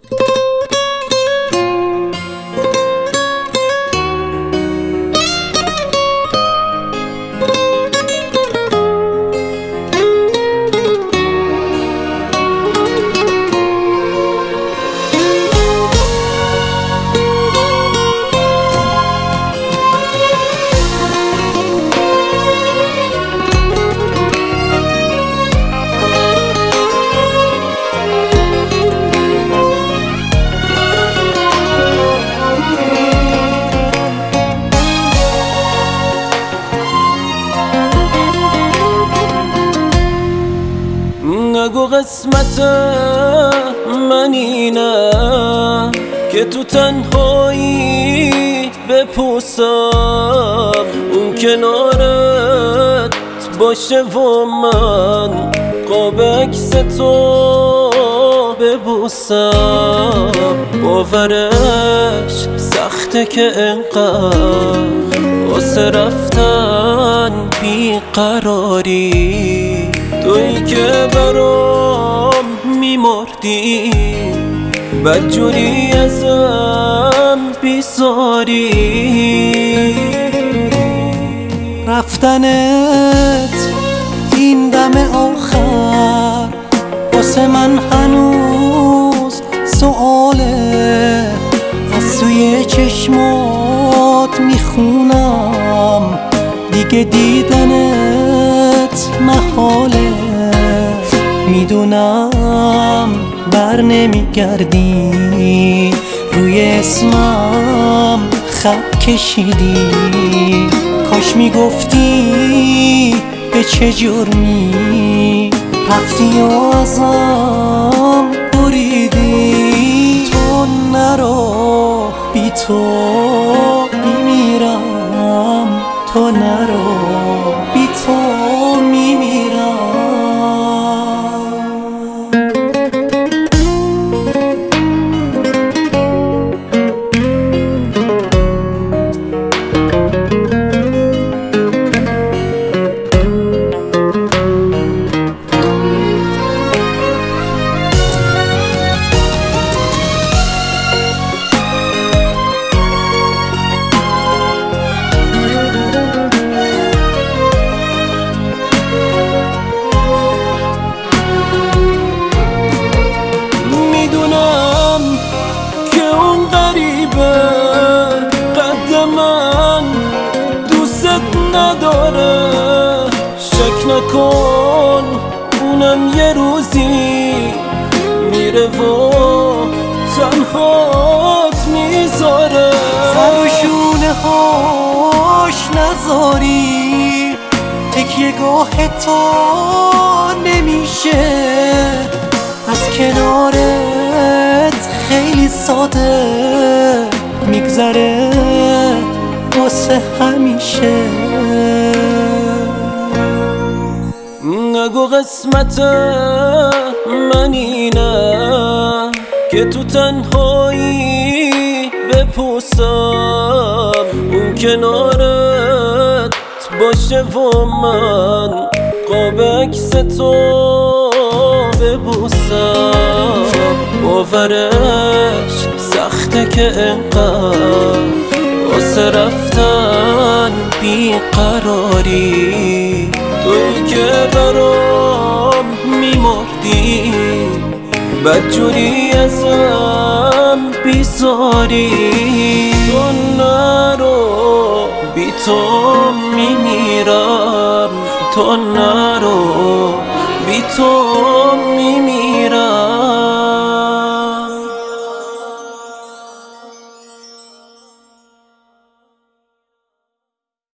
نگو قسمت من اینه که تو تنهایی بپوسم، اون کنارت باشه و من قاب عکس تو ببوسم. باورش سخته که انقدر واسه رفتن بیقراری، تویی که برام میمردی بدجوری ازم بیزاری. رفتنت این دم آخر واسه من هنوز سؤاله، از توی چشمات میخونم دیگه دیدنت محاله. میدونم بر نمیگردی، روی اسمم خط کشیدی، کاش میگفتی به چه جرمی رفتی و ازم بریدی. تو نرو بی تو میمیرم، تو نرو بی تو میمیرم. قد من دوست نداره، شک نکن اونم یه روزی میره و تنهات میذاره. سر و شونه هاش نذاری، تکیه گاه تو نمیشه، از کنارت خیلی ساده میگذره واسه همیشه. نگو قسمت من اینه که تو تنهایی بپوسم، اون کنارت باشه و من قاب عکس تو ببوسم. باورش سخته که انقدر واسه رفتن بیقراری، تویی که برام میمردی بدجوری ازم بیزاری. تو نرو بی تو میمیرم، تو نرو بی تو